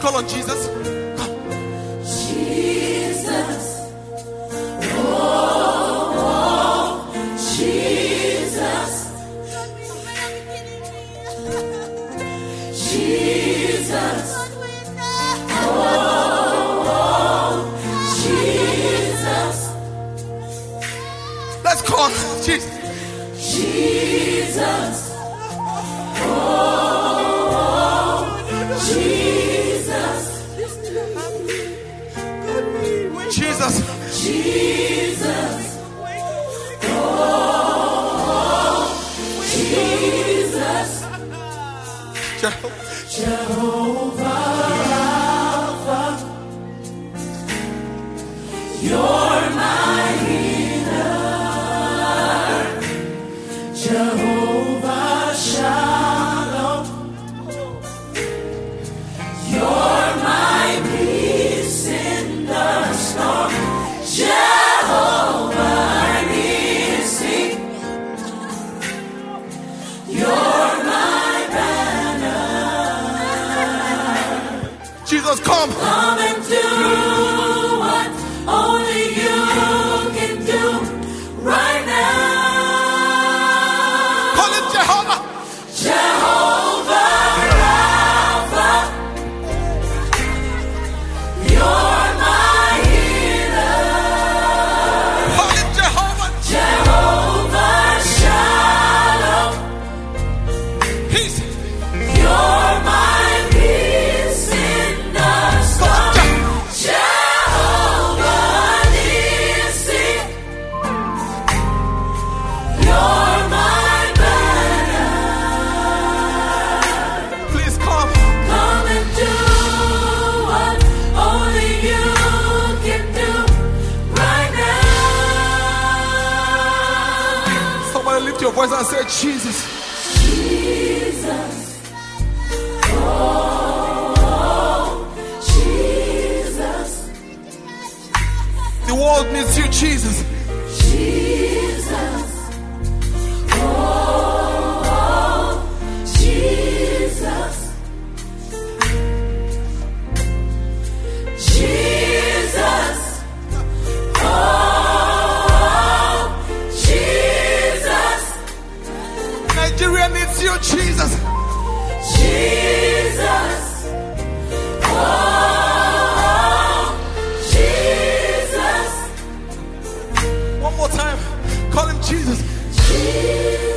call on Jesus. Jesus. Oh, Jesus. Jesus. Oh, Jesus. Let's call Jesus. Jesus. Oh, Jesus. Jesus. Jesus. Oh, Jesus. Jehovah Rapha, you're my healer. Jehovah Shalom, you're my peace in the storm. Jehovah Nissi, you're my banner. Jesus, come. Come and do what only you can do right now. Call him Jehovah. Jehovah Rapha, you're my healer. Call him Jehovah. Jehovah Shalom, Peace. you're my peace in the storm. Jehovah Nissi, you're my banner. Please come. Come and do what only you can do right now. Somebody lift your voice and say, Jesus. Jesus. Oh, Jesus. The world needs you, Jesus. Jesus. Oh, Jesus. Jesus. Oh, Jesus. Nigeria needs you, Jesus. Jesus. Oh, Jesus. One more time. Call him Jesus. Jesus.